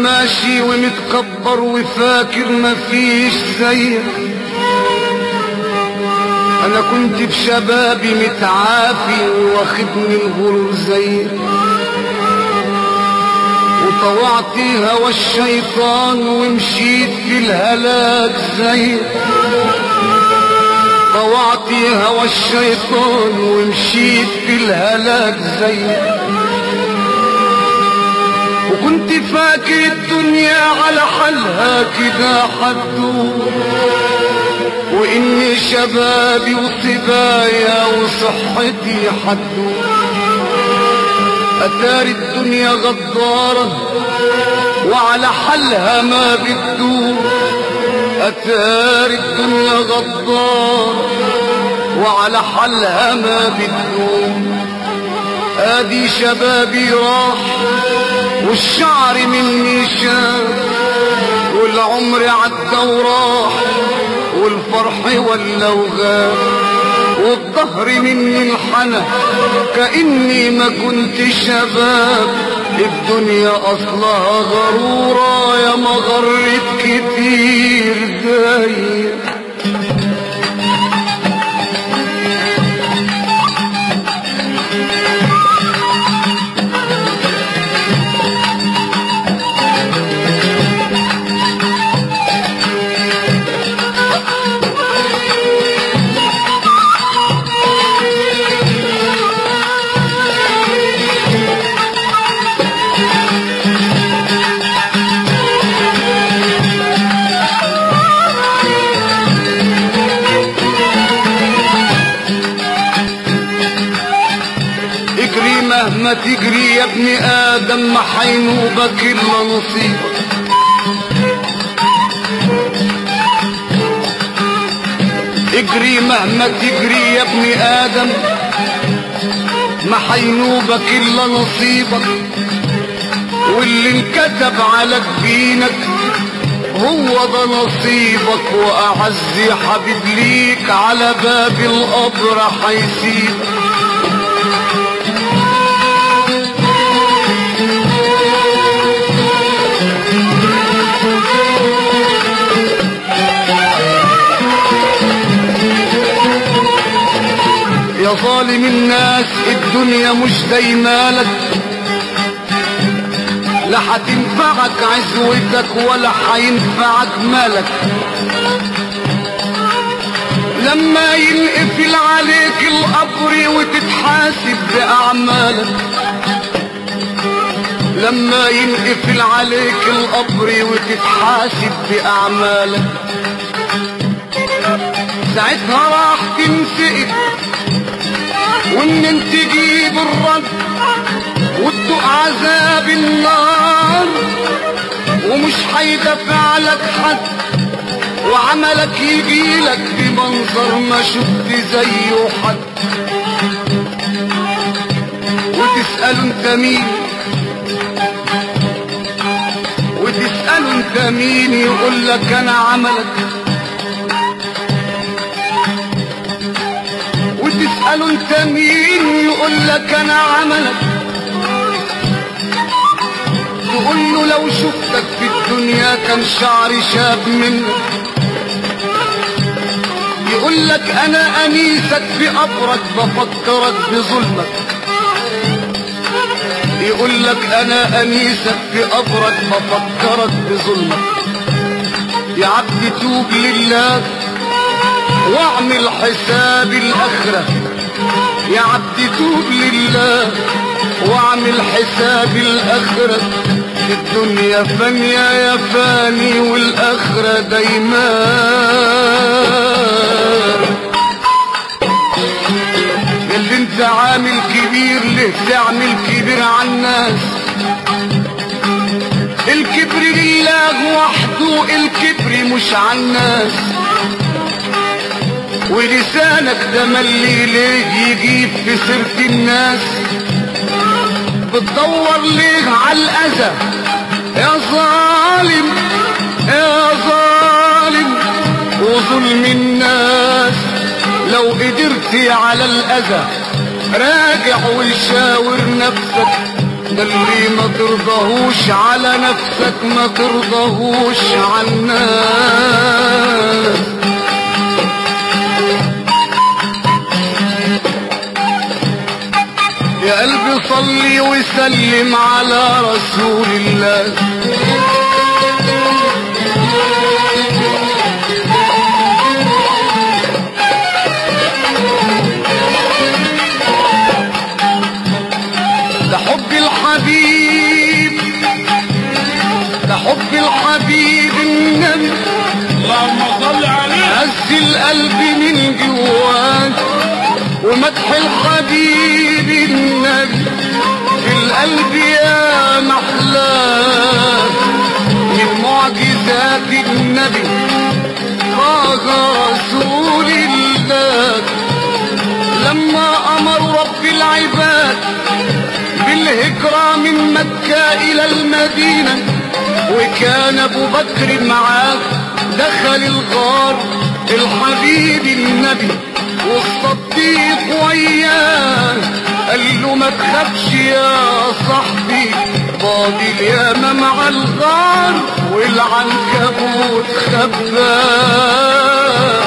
ماشي ومتكبر وفاكر مفيش زيك. انا كنت بشبابي متعافي واخدني الغرور زيك، وطوعت هوى الشيطان ومشيت في الهلاك زيك. طوعت هوى الشيطان ومشيت في الهلاك زيك. وكنت فاكر الدنيا على حالها كده حدود، وإني شبابي وصبايا وصحتي حدود. أتاري الدنيا غدارة وعلى حالها ما بتدور. أتاري الدنيا غدارة وعلى حالها ما بتدور. ادي شبابي راح والشعر مني شاب، والعمر عدى وراح والفرح ولا وغاب، والظهر مني انحنى كأني ما كنت شباب. الدنيا اصلها غرورة يا ما غرت كتير زيك. مهما تجري يا ابن آدم ما حينوبك إلا نصيبك. اجري مهما تجري يا ابن آدم ما حينوبك إلا نصيبك. واللي انكتب على جبينك هو ده نصيبك. وأعز حبيب ليك على باب القبر حيسيبك. يا ظالم الناس الدنيا مش دايمالك، لا هتنفعك عزوتك ولا هينفعك مالك. لما ينقفل عليك القبر وتتحاسب بأعمالك، لما ينقفل عليك القبر وتتحاسب بأعمالك، ساعتها راح تنسئب وان انت تجيب الرد وتدوق عذاب النار. ومش هيدفع لك حد وعملك يجيلك بمنظر ما شفت زيه حد. وتسأله انت مين وتسأله انت مين يقول لك انا عملك. وتسأله انت مين يقول لك انا عملك. تقول له لو شفتك في الدنيا كان شعري شاب منك. يقول لك انا انيسك في قبرك بفكرك بظلمك. يقول لك انا انيسك في قبرك بفكرك بظلمك. يا عبدي توب لله واعمل حساب الاخره. يا عبدي توب لله واعمل حساب الاخره. الدنيا فانية يا فاني والاخره دايما. اللي انت عامل كبير ليه تعمل كبير على الناس. الكبر لله وحده الكبر مش على الناس. ولسانك ده ملي ليه يجيب في سيرة الناس. بتدور ليه على الأذى يا ظالم يا ظالم وظلم الناس. لو قدرت على الأذى راجع وشاور نفسك ده اللي ما ترضاهوش على نفسك ما ترضاهوش على الناس. يا قلبي صلي وسلم على رسول الله. ده حب الحبيب، ده حب الحبيب النبي، اللهم صل عليه. هز القلب من جواه، ومدح الحبيب النبي في القلب يا محلاه. من معجزات النبي طه رسول الله، لما امر رب العباد بالهجرة من مكة الى المدينة، وكان ابو بكر معاه، دخل الغار الحبيب النبي والصديق وياه، قال له ما تخافش يا صاحبي، فاضي الياما مع الغار والعنكبوت خباه.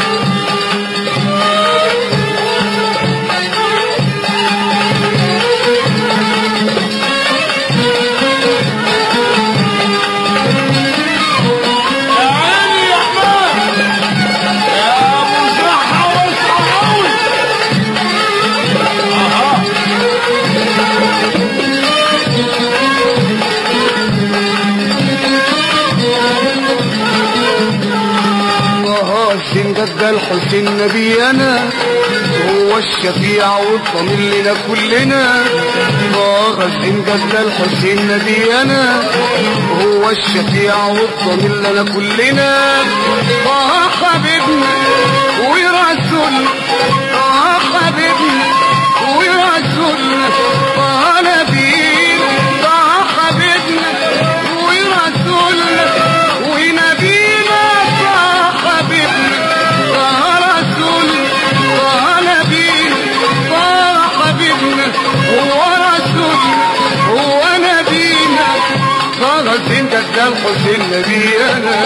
ده الحسين نبينا، هو الشفيع والضمير لنا كلنا. الحسين ده الحسين نبينا، هو الشفيع والضمير لنا كلنا. طه حبيبنا ورسولنا، طه حبيبنا ورسولنا، طه نبينا، طه حبيبنا ورسولنا ونبينا، طه حبيبنا طه رسولنا، طه نبينا، طه حبيبنا هو رسولنا هو نبينا. طه الحسين ده الحسين نبينا.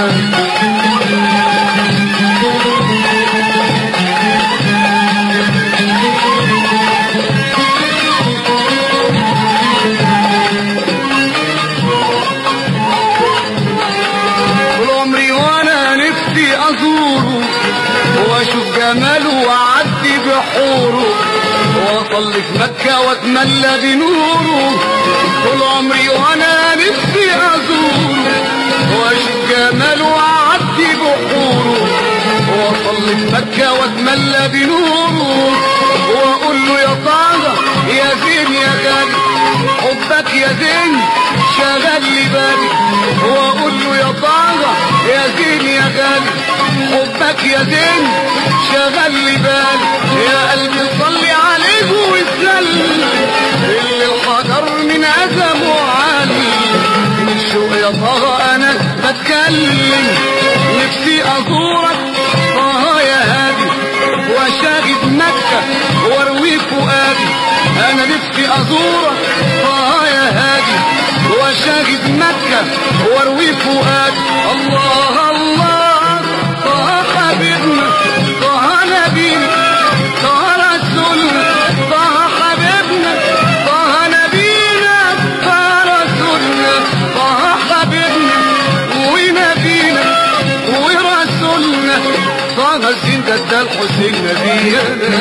أزوره واشوف جماله واعدي بحوره، واصلي في مكة واتملى بنوره. طول عمري وانا نفسي ازوره واشوف جماله واعدي بحوره، واصلي في مكة واتملى بنوره. واقول له يا طه يا زين يا غالي، حبك يا زين شغل لي بالي. واقول له يا طه يا زين يا غالي، حبك يا زين شغل لي بالي. يا قلبي صلي عليه وسلم، اللي الحجر من عزمه عالي. من الشوق يا طه انا بتكلم، نفسي ازورك طه يا هادي، واشاهد مكة واروي فؤادي. انا نفسي ازورك طه يا هادي، واشاهد مكة واروي فؤادي. الله الله طه حبيبنا، طه نبينا، طه رسولنا، طه حبيبنا، طه نبينا، طه رسولنا، طه حبيبنا ونبينا ورسولنا. طه الحسين ده الحسين نبينا.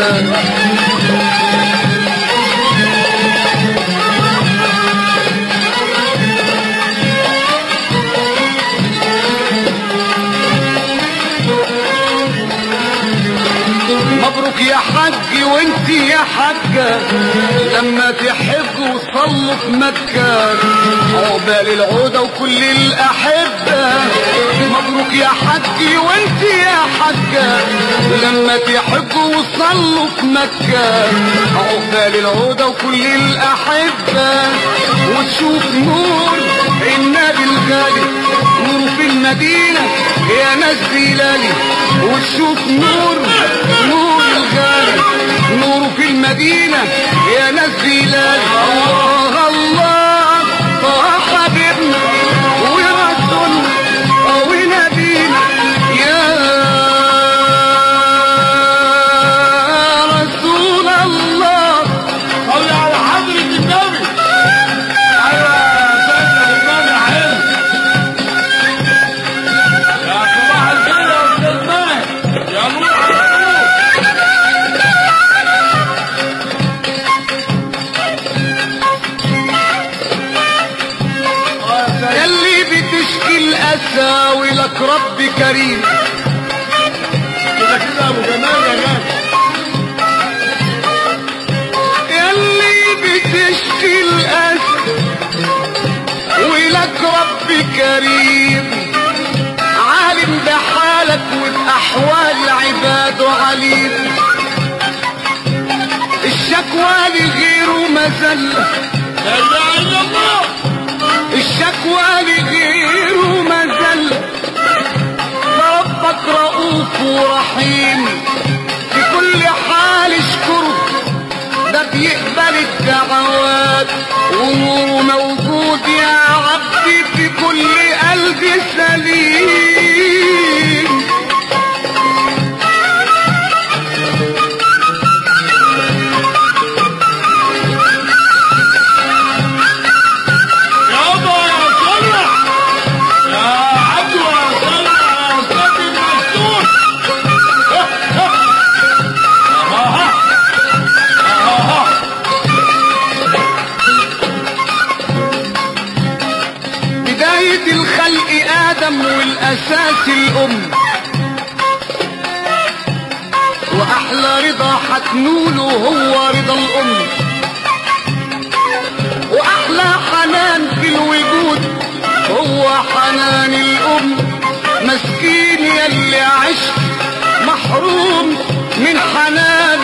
مبروك يا حج وانت يا حجة، لما تحجوا وصلوا في مكة، عقبال العودة وكل الأحبة. مبروك يا حج وانت يا حجة، لما تحجوا وصلوا في مكة، عقبال العودة وكل الأحبة. وتشوف نور النبي الغالي، نور في المدينة يا ناس بلالي. وتشوف نور الغالي نوره في المدينة يا ناس بلال. الله الله طه حبيبنا ورسولنا ونبينا يا رسول الله. صلي على حضرة النبي. ايوه يا سيدنا الامام يا حلو. يا صباح الخير يا استاذ ماهر يا نور على النور. ياللي بتشكي الأسى ولك رب كريم. كده كده ابو جمال يا جمال. ياللي بتشكي الأسى ولك رب كريم، عالم بحالك وبأحوال عباده عليم. الشكوى لغيره مذلة، لا اله الا الله. الشكوى لغيره مذلة، فربك رؤوف ورحيم في كل حال اشكره، ده بيقبل الدعوات ونوره موجود يا عبدي في كل قلب سليم. يابا يا صلح يا عبد يا صلح يا استاذ المسؤول. بداية الخلق آدم والأساس الأم، وأحلى رضا حتنوله هو رضا الأم، وأحلى حنان في الوجود هو حنان الأم. مسكين يلي عشت محروم من حنان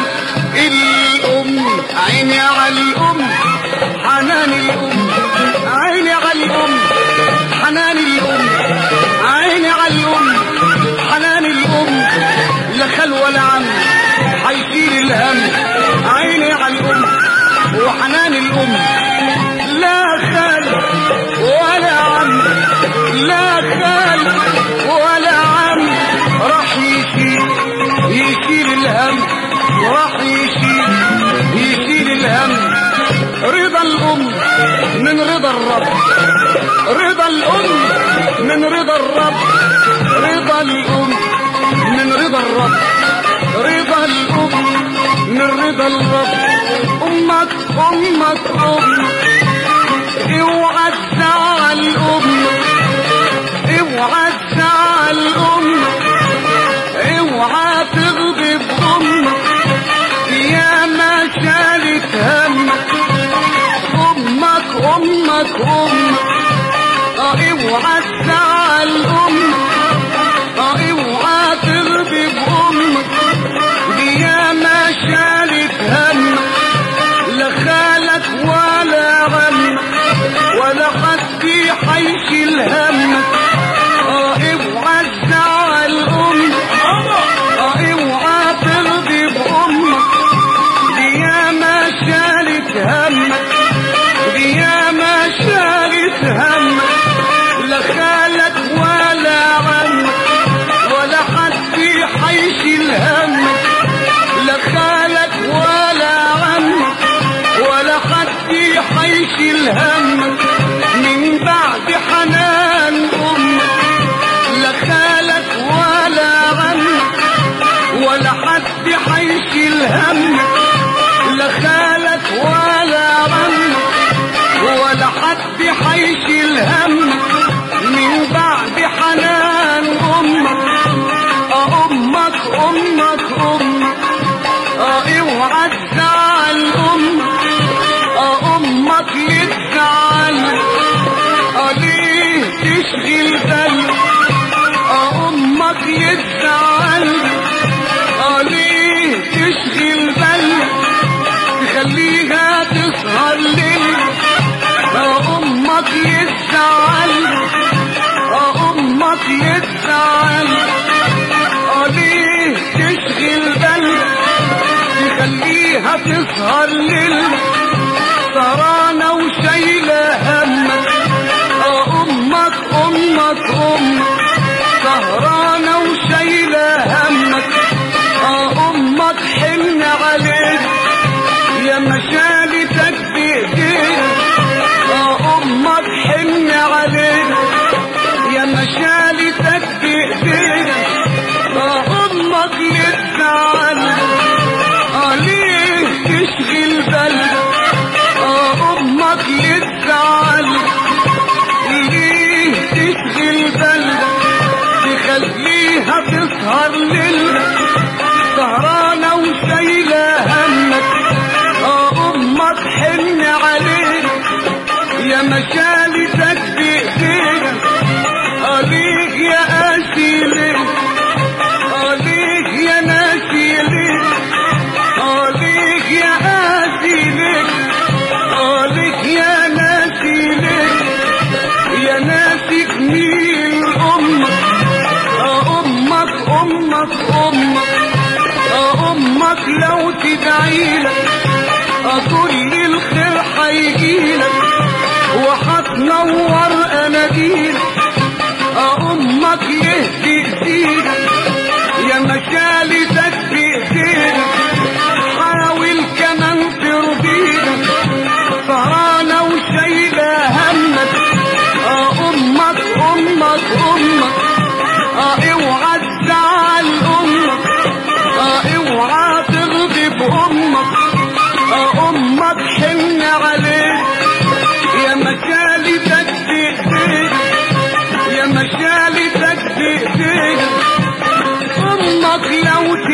الأم، عيني على الأم حنان الأم، عيني على الأم حنان الأم، عيني على الأم حنان الأم. لا خال ولا عم حيشيل الهم، عيني على الأم وحنان الأم. لا خال ولا عم، لا خال ولا عم راح يشيل الهم، وراح يشيل الهم. رضا الأم من رضا الرب، رضا الأم من رضا الرب، رضا الأم من رضا الرب، رضا الأم من رضا الرب. أمك أمك أمك اوعى تزعل أمك، اوعى تزعل أمك، اوعى تغضب أمك يا ما شالت همك. أمك أمك أمك اوعى تزعل أمك، اوعى تغضب أمك يا ما شالت همك. لا خالك ولا عمك ولا حد حيشيل همك. اوعى تزعل أمك، اوعى تغضب أمك يا ما شالت همك، يا ما شالت همك. لا خالك ولا عمك ولا حد حيشيل همك، لا خالك ولا عمك ولا حد حيشيل همك. من بعد حنان أمك لا خالك ولا عمك ولا حد حيشيل همك، لا خالك ولا عمك ولا حد حيشيل همك. من بعد حنان أمك أمك أمك أمك اوعى تزعل أمك، أمك يتزعل ليه تشغل بالك. أمك يتزعل ليه تشغل بالك، تخليها تسهر ليل. أمك يتزعل، أمك يتزعل ليه تشغل بالك. هتسهر ليلنا سهرانة وشايلة همك امك امك امك سهرانة وشايلة همك امك حن عليك يا مشالتك بايديك امك حن عليك يا مشالتك بايديك امك للزعل ليه تشغل بالك امك للزعل ليه تشغل بالك تخليها تسهر ليلنا سهرانة وشايلة همك امك حن عليك يا مشالتك بايديك ليك يا قاسي ليك ليك يا ناسي ليك ليك يا قاسي ليك ليك يا ناسي ليك يا ناسي جميل امك امك امك امك امك لو تدعيلك كل الخير هيجيلك وهتنور اناديلك امك يهدي ايديك يا مشالتك بايديك حاول كمان ترضيك سهرانة وشايلة همك امك امك امك اوعى تزعل امك اوعى تغضب امك امك حن عليك يا مشالتك بايديك يا مشالتك بايديك امك لو